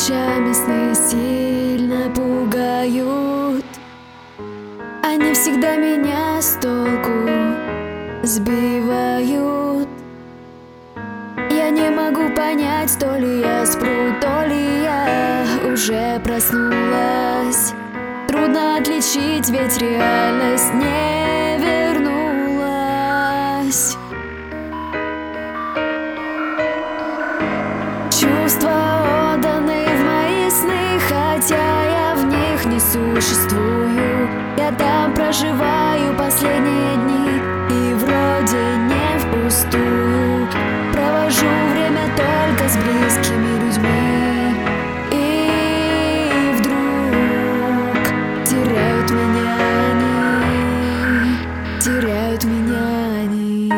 Ночами сны сильно пугают. Они всегда меня с толку сбивают. Я не могу понять, то ли я сплю, то ли я уже проснулась. Трудно отличить, ведь реальность не вернулась. Чувства отданы в мои сны, хотя я в них не существую. Я там проживаю последние дни, и вроде не впустую. Провожу время только с близкими людьми, и вдруг теряют меня они, теряют меня они.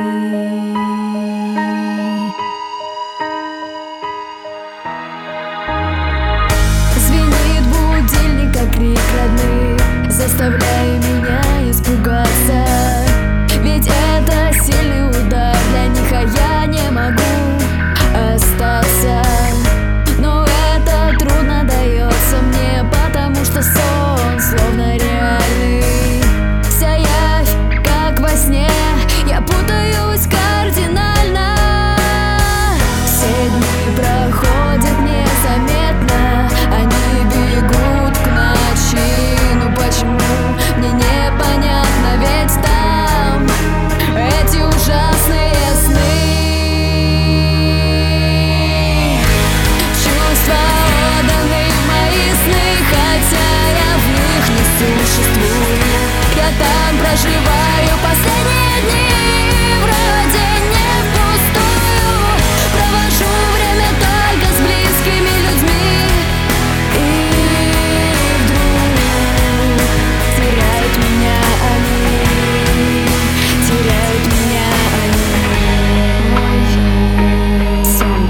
Звенит будильник, как крик родных, заставляя меня испугаться. Ведь это сильный удар для них, а я не могу остаться. Но это трудно дается мне, потому что сон словно реальный. Вся явь, как во сне, я путаюсь кардинально. Все дни проходят незаметно, они бегут к ночи. Ну почему, мне непонятно, ведь там эти ужасные сны. Чувства отданы в мои сны, хотя я в них не существую. Я там проживаю последние дни, вроде не впустую. Провожу время только с близкими людьми, и вдруг теряют меня они, теряют меня они. Мой сон.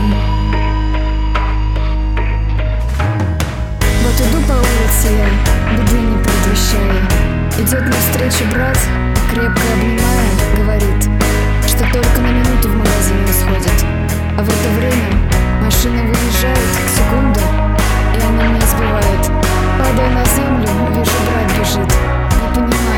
Вот иду по улице я, беды не предвещая. Идет навстречу брат, крепко обнимая, говорит, что только на минуту в магазин не сходит. А в это время машина выезжает, секунду, и она меня сбивает. Падая на землю, вижу, брат бежит. Не понимаю,